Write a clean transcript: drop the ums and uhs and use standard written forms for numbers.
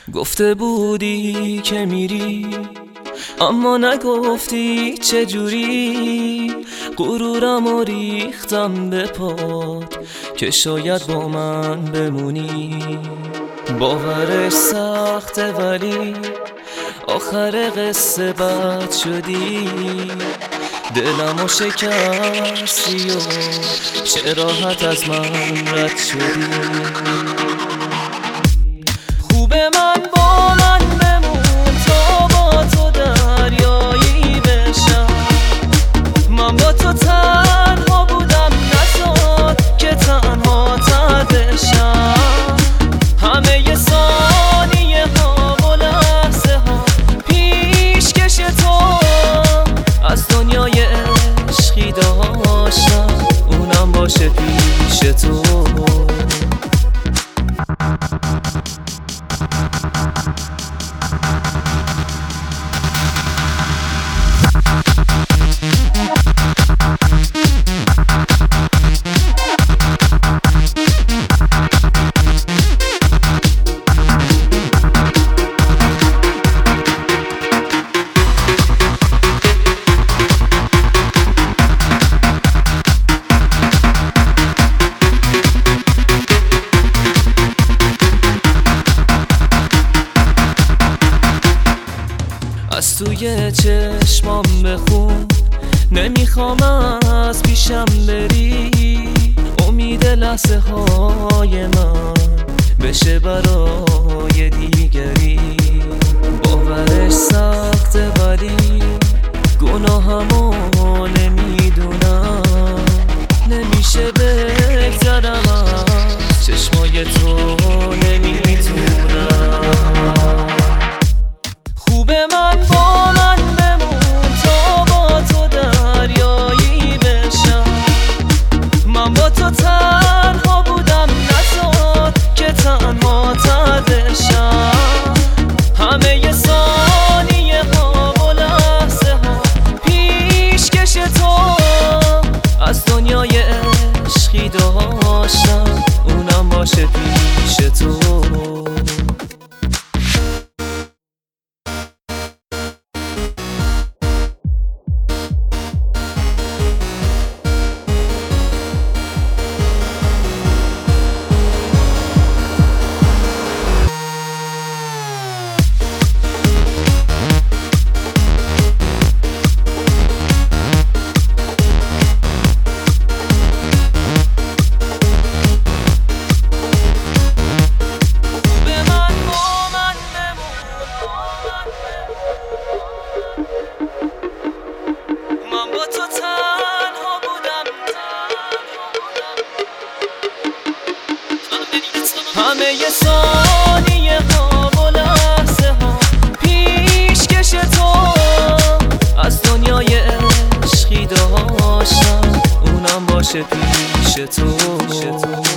گفته بودی که میری اما نگفتی چجوری. غرورمو ریختم به پات که شاید با من بمونی. باورش سخته ولی آخر قصه بد شدی. دلمو شکستی و چه راحت از من رد شدی. خوبه من با من بمون تا با تو دریایی بشم. من با تو تنها بودم نذار که تنها تر بشم. همه ثانیه ها و لحظه ها پیشکش تو از دنیای عشقی داشتم، اونم باشه پیش تو. از توی چشمام بخون، نمیخوام از پیشم بری. امید لحظه های من بشه برای دیگری. باورش سخته ولی گناهمو نمیدونم. نمیشه بگذرم از چشمای تو، نمیتونم. خوبه من با من بمون تا با تو دریایی بشم. من با تو تنها بودم نذار که تنها تر بشم. همه ثانیه ها و لحظه ها پیشکش تو از دنیای عشقی داشتم، اونم باشه پیش تو. همه ثانیه ها و لحظه ها پیشکش تو از دنیای عشقی داشتم، اونم باشه پیش تو.